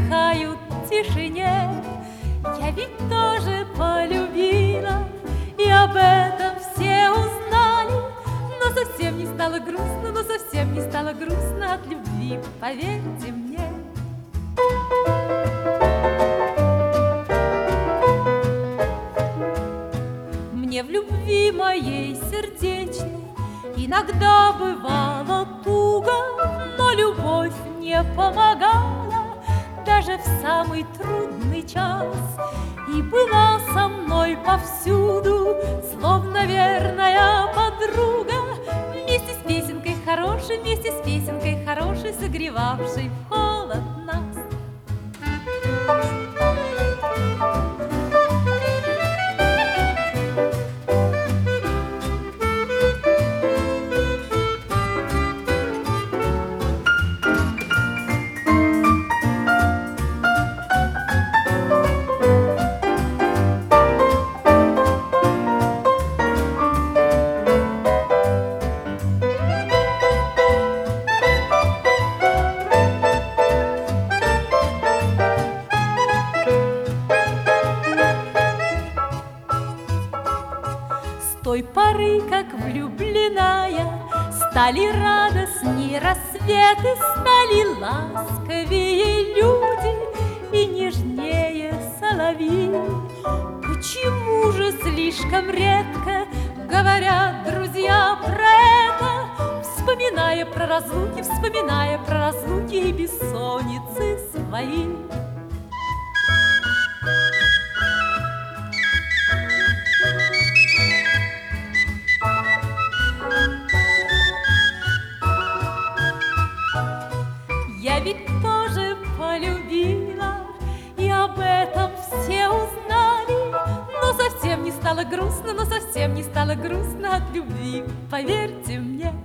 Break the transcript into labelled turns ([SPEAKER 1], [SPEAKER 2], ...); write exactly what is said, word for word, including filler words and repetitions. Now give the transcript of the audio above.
[SPEAKER 1] затихают в тишине. Я ведь тоже полюбила, и об этом все узнали. Но совсем не стало грустно, но совсем не стало грустно от любви, поверьте мне. Мне в любви моей сердечной иногда бывало туго, но любовь мне помогала даже в самый трудный час. И была со мной повсюду, словно верная подруга, вместе с песенкой хорошей, вместе с песенкой хорошей, согревавшей в холод нас. С той поры, как влюбленная, стали радостней рассветы, стали ласковее люди и нежнее соловьи. Почему же слишком редко говорят друзья про это, вспоминая про разлуки, вспоминая про разлуки и бессонницы свои? Я ведь тоже полюбила, и об этом все узнали. Но совсем не стало грустно, но совсем не стало грустно от любви, поверьте мне.